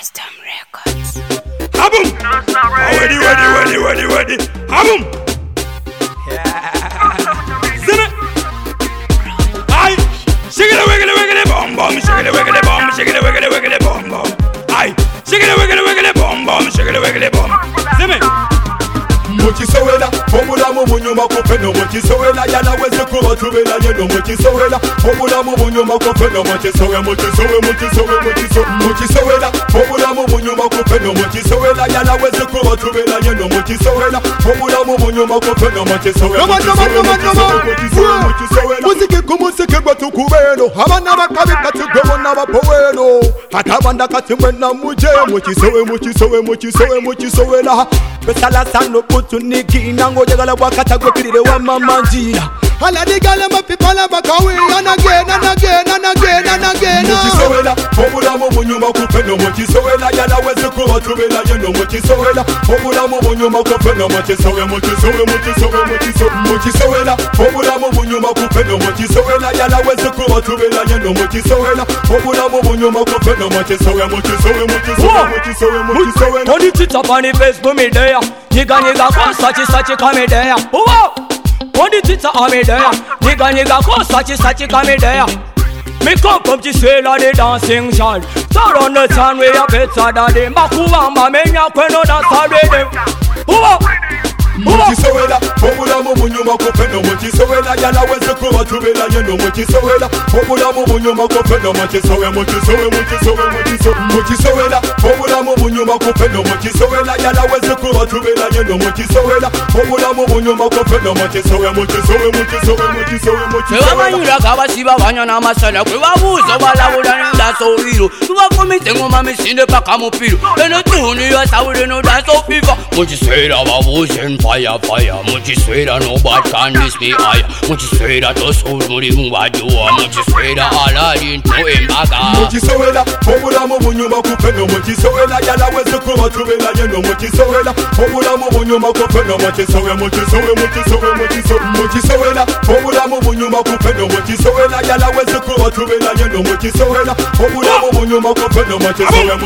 Wisdom Records. Haboom! Ready. Haboom! Sing it! Aye! Shake it, wiggly, bum bum. Shake it, wiggly, bum. Shake it, wiggly, bum bum. Aye! Shake it, wiggly, bum bum. Shake it, wiggly, bum. Sing it! Mukisowela, omulamu bunyuma kupeno mukisowela yana weze kuba tubela yeno mukisowela, omulamu bunyuma kupeno mukisowela, mukisowela, omulamu bunyuma kupeno mukisowela yana weze kuba tubela yeno mukisowela, omulamu bunyuma kupeno mukisowela, muziki kumusiki batukubeno, abana bakabika tugobona bapoweno, akabanda katimwena muje mukisowela, besala sano putu niki nango jagala wakata gwekirire wa mama njira aladigala mapipala bakawi and again mukisowela omulamu bunyuma kupeno mukisowela yana weze kuba tubela yeno mukisowela omulamu bunyuma kupeno mukisowela omulamu bunyuma kupeno mukisowela yana weze kuba tubela yeno mukisowela omulamu bunyuma kupeno mukisowela on the Twitter on the Facebook me there nigga come sachi come there wow on the Twitter on me there nigga come sachi come there me come to Swela the dancing child turn on the sun we are better than them bakuwamba me nyakweno dance already wow mukisowela omulamu bunyuma kupeno mukisowela yana weze kuba tubela yeno mukisowela omulamu bunyuma kupeno mukisowela omulamu bunyuma kupeno mukisowela yana weze kuba tubela yeno mukisowela omulamu bunyuma kupeno mukisowela Wabanyura kabasiba banyana masala kwe babuzo balabula ndaso hiro tubakomise ngoma misinde paka mupiro eno tuni ya sawule no dance fever mukiswera babuzen fire mukiswera nobody can miss me aya mukiswera to soul muri mubajua mukiswera alali nto embaga mukisowela omulamu bunyuma kupeno mukisowela yana weze kuba tubela yeno mukisowela omulamu bunyuma kupeno mukisowela omulamu bunyuma kupeno mukisowela yana weze kuba tubela yeno mukisowela omulamu bunyuma kupeno mukisowela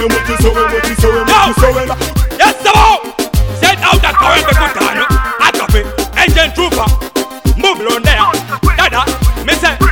Yes, sir! Set out that current good time. I copy. Engine trooper. Move on there. Dada, me say.